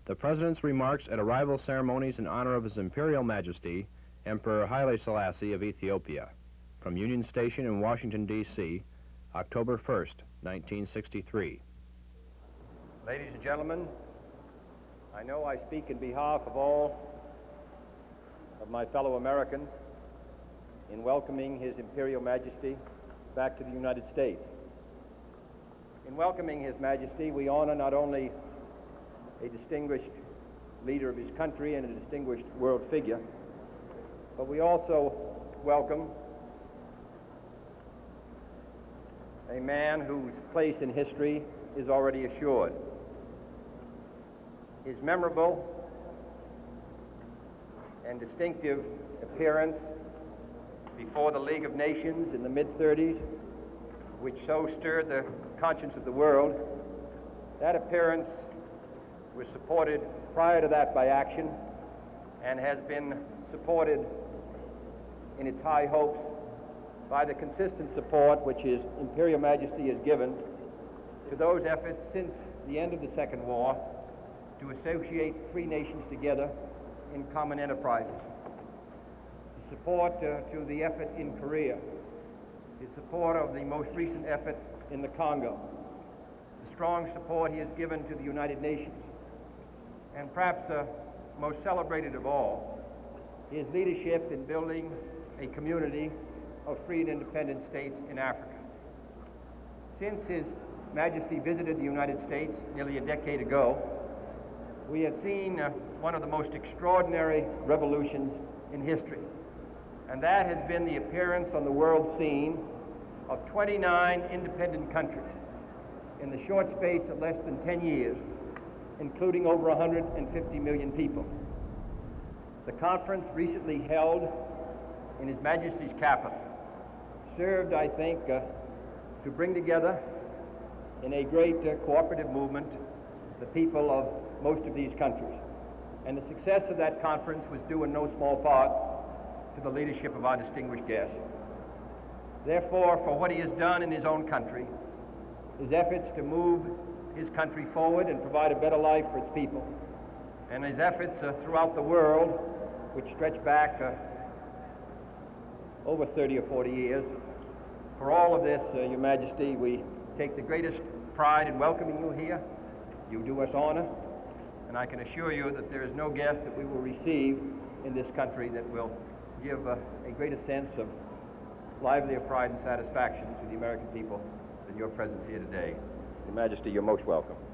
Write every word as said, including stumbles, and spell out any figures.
The President's remarks at arrival ceremonies in honor of His Imperial Majesty, Emperor Haile Selassie of Ethiopia, from Union Station in Washington, D C, October first, nineteen sixty-three. Ladies and gentlemen, I know I speak in behalf of all of my fellow Americans in welcoming His Imperial Majesty back to the United States. In welcoming His Majesty, we honor not only a distinguished leader of his country and a distinguished world figure, but we also welcome a man whose place in history is already assured. His memorable and distinctive appearance before the League of Nations in the mid thirties, which so stirred the conscience of the world, that appearance was supported prior to that by action and has been supported in its high hopes by the consistent support which His Imperial Majesty has given to those efforts since the end of the Second War to associate free nations together in common enterprises. His support uh, to the effort in Korea, his support of the most recent effort in the Congo, the strong support he has given to the United Nations, and perhaps uh, most celebrated of all, his leadership in building a community of free and independent states in Africa. Since His Majesty visited the United States nearly a decade ago, we have seen uh, one of the most extraordinary revolutions in history, and that has been the appearance on the world scene of twenty-nine independent countries in the short space of less than ten years, including over one hundred fifty million people. The conference recently held in His Majesty's capital served, I think, uh, to bring together in a great uh, cooperative movement the people of most of these countries. And the success of that conference was due in no small part to the leadership of our distinguished guest. Therefore, for what he has done in his own country, his efforts to move his country forward and provide a better life for its people, and his efforts uh, throughout the world, which stretch back uh, over thirty or forty years, for all of this, uh, Your Majesty, we take the greatest pride in welcoming you here. You do us honor, and I can assure you that there is no guest that we will receive in this country that will give uh, a greater sense of livelier pride and satisfaction to the American people than your presence here today. Your Majesty, you're most welcome.